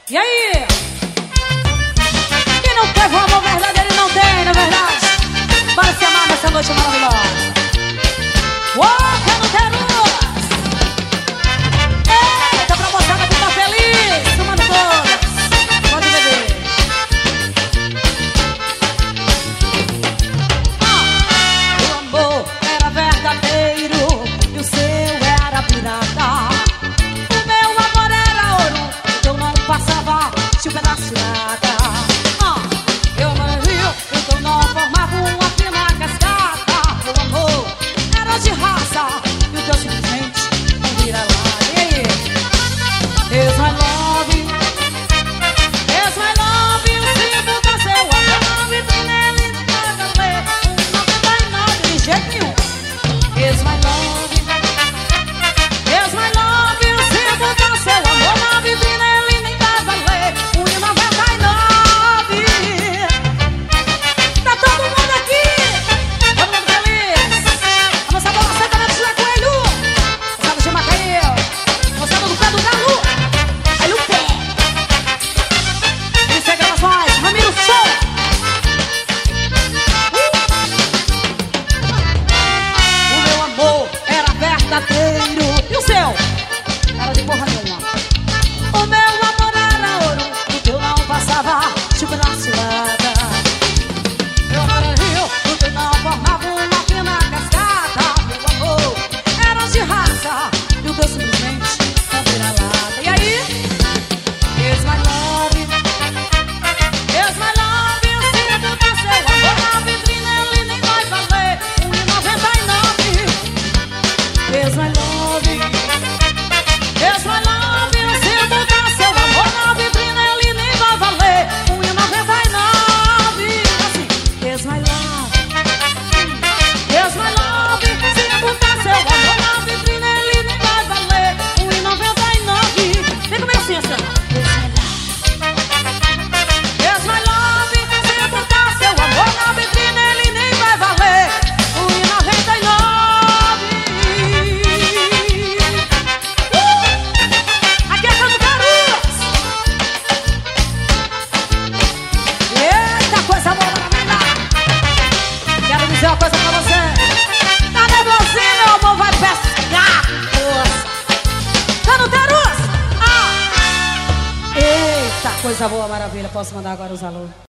E aí? Quem não teve um amor verdadeiro, ele não tem, não é verdade? Bora se amar nessa noite maravilhosa. Uou, quero eita, pra moçada ficar feliz, tomando todas. Pode beber. O amor era verdadeiro e o seu era pirata. O meu amor era ouro, então não passava de um pedaço de nada. Eu amava rio, então não formava uma fina cascata. Meu amor era de raça e o teu simplesmente não vira lá. E aí? Here's my love, here's my love. O símbolo da seu amor, vitrine ele não vai valer 1,99 de jeito nenhum. Here's my love, here's my love. O símbolo da seu amor, na vitrine ele nem vai valer 1,99. Tá todo mundo aqui, todo mundo feliz. A moçada da Santa de José Coelho, moçada de Macaé, moçada do pé do galo. Olha o pé. Isso é gravações, Ramiro Som. O meu amor era verdadeiro e o seu era de porra nenhuma. O meu amor era ouro, o teu não passava de pedaço de nada. Meu amor era rio, o teu não formava uma fina cascata. Meu amor era de raça e o teu simplesmente não vira lata. E aí? Here's my love, here's my love. O símbolo da seu amor, na vitrine ele nem vai valer 1,99. Here's my love, here's my love. O símbolo da seu amor, na vitrine ele nem vai valer 1,99. Assim, here's my love, here's my love. O símbolo da seu amor, na vitrine ele nem vai valer 1,99. Vem comigo assim, assim. Here's my love, se botar seu amor na vitrine ele nem vai valer 1,99. Aqui é Santo Caruas. Eita, coisa boa na vida. Quero dizer uma coisa pra você. Tá nervosinho, meu amor, vai pescar com força. Santo Caruas. Eita, coisa boa, maravilha. Posso mandar agora os alô?